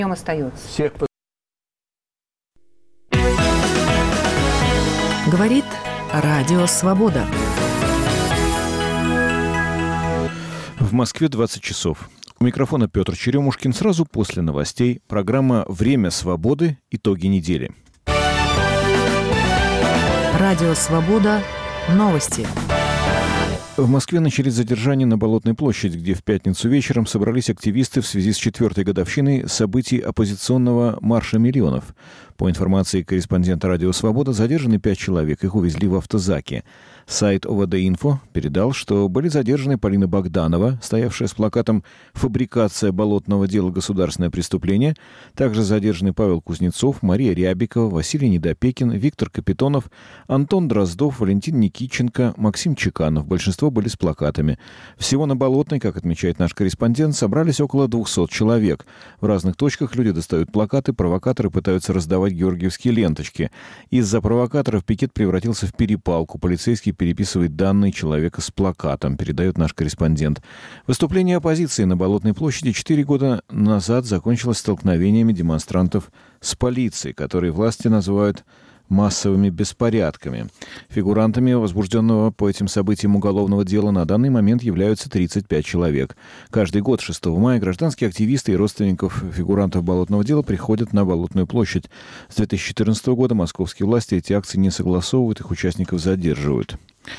остается. Всех Говорит Радио Свобода. В Москве 20 часов. У микрофона Петр Черемушкин. Сразу после новостей программа «Время свободы. Итоги недели». Радио Свобода. Новости. В Москве начались задержания на Болотной площади, где в пятницу вечером собрались активисты в связи с 4-й годовщиной событий оппозиционного марша миллионов. По информации корреспондента «Радио Свобода», задержаны 5 человек. Их увезли в автозаке. Сайт ОВД-Инфо передал, что были задержаны Полина Богданова, стоявшая с плакатом «Фабрикация болотного дела. Государственное преступление». Также задержаны Павел Кузнецов, Мария Рябикова, Василий Недопекин, Виктор Капитонов, Антон Дроздов, Валентин Никитченко, Максим Чеканов. Большинство были с плакатами. Всего на Болотной, как отмечает наш корреспондент, собрались около 200 человек. В разных точках люди достают плакаты, провокаторы пытаются раздавать георгиевские ленточки. Из-за провокаторов пикет превратился в перепалку. Полицейский переписывает данные человека с плакатом, передает наш корреспондент. Выступление оппозиции на Болотной площади 4 года назад закончилось столкновениями демонстрантов с полицией, которые власти называют массовыми беспорядками. Фигурантами возбужденного по этим событиям уголовного дела на данный момент являются 35 человек. Каждый год 6 мая гражданские активисты и родственников фигурантов болотного дела приходят на Болотную площадь. С 2014 года московские власти эти акции не согласовывают, их участников задерживают.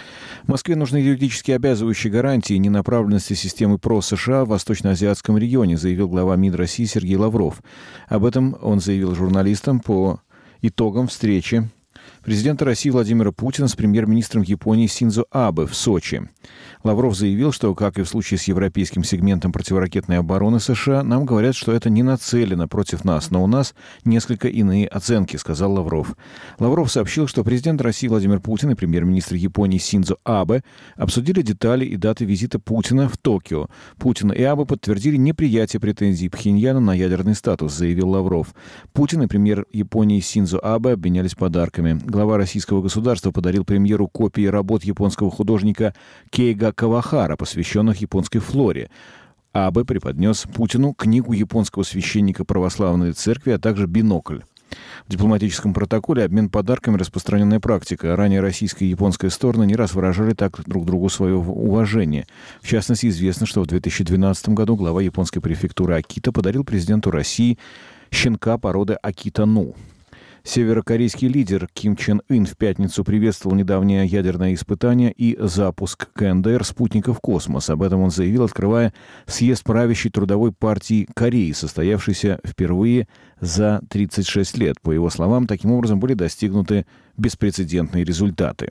В Москве нужны юридически обязывающие гарантии ненаправленности системы ПРО США в восточноазиатском регионе, заявил глава МИД России Сергей Лавров. Об этом он заявил журналистам по итогам встречи президента России Владимира Путина с премьер-министром Японии Синдзо Абе в Сочи. Лавров заявил, что, как и в случае с европейским сегментом противоракетной обороны США, нам говорят, что это не нацелено против нас, но у нас несколько иные оценки, сказал Лавров. Лавров сообщил, что президент России Владимир Путин и премьер-министр Японии Синдзо Абе обсудили детали и даты визита Путина в Токио. Путин и Абе подтвердили неприятие претензий Пхеньяна на ядерный статус, заявил Лавров. Путин и премьер Японии Синдзо Абе обменялись подарками. Глава российского государства подарил премьеру копии работ японского художника Кейго Кавахара, посвященных японской флоре. Абе преподнес Путину книгу японского священника православной церкви, а также бинокль. В дипломатическом протоколе обмен подарками — распространенная практика. Ранее российская и японская стороны не раз выражали так друг другу свое уважение. В частности, известно, что в 2012 году глава японской префектуры Акита подарил президенту России щенка породы Акита-Ну. Северокорейский лидер Ким Чен Ын в пятницу приветствовал недавнее ядерное испытание и запуск КНДР спутника в космос. Об этом он заявил, открывая съезд правящей трудовой партии Кореи, состоявшийся впервые за 36 лет. По его словам, таким образом были достигнуты беспрецедентные результаты.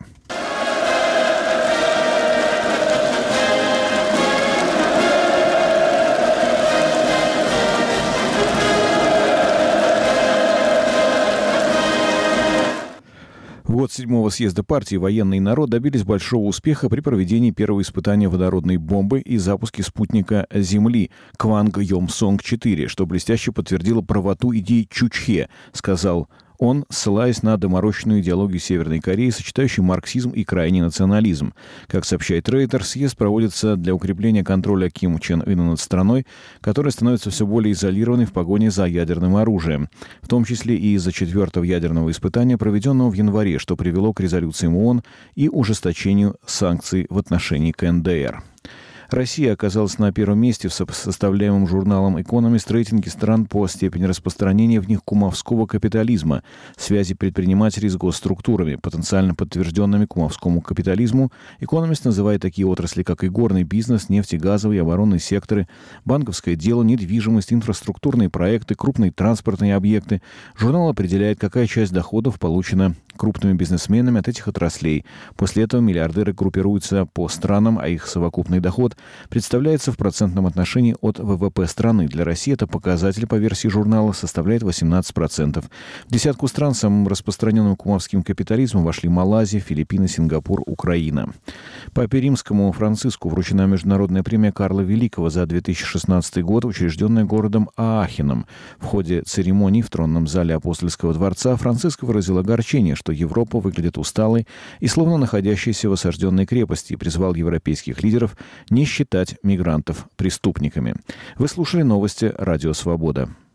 В год 7-го съезда партии «Военный народ» добились большого успеха при проведении первого испытания водородной бомбы и запуске спутника Земли Кванг-Йомсонг-4, что блестяще подтвердило правоту идей Чучхе, сказал он, ссылаясь на доморощенную идеологию Северной Кореи, сочетающую марксизм и крайний национализм. Как сообщает Рейтер, съезд проводится для укрепления контроля Ким Чен Ына над страной, которая становится все более изолированной в погоне за ядерным оружием, в том числе и из-за 4-го ядерного испытания, проведенного в январе, что привело к резолюциям ООН и ужесточению санкций в отношении КНДР. Россия оказалась на первом месте в составляемом журналом «Экономист» рейтинге стран по степени распространения в них кумовского капитализма, связи предпринимателей с госструктурами, потенциально подтвержденными кумовскому капитализму. «Экономист» называет такие отрасли, как игорный бизнес, нефтегазовый и оборонный секторы, банковское дело, недвижимость, инфраструктурные проекты, крупные транспортные объекты. Журнал определяет, какая часть доходов получена крупными бизнесменами от этих отраслей. После этого миллиардеры группируются по странам, а их совокупный доход представляется в процентном отношении от ВВП страны. Для России это показатель, по версии журнала, составляет 18%. В десятку стран с самым распространенным кумовским капитализмом вошли Малайзия, Филиппины, Сингапур, Украина. Папе Римскому Франциску вручена международная премия Карла Великого за 2016 год, учрежденная городом Аахеном. В ходе церемонии в тронном зале Апостольского дворца Франциск выразил огорчение, что Европа выглядит усталой и словно находящейся в осажденной крепости, и призвал европейских лидеров не считать мигрантов преступниками. Вы слушали новости «Радио Свобода».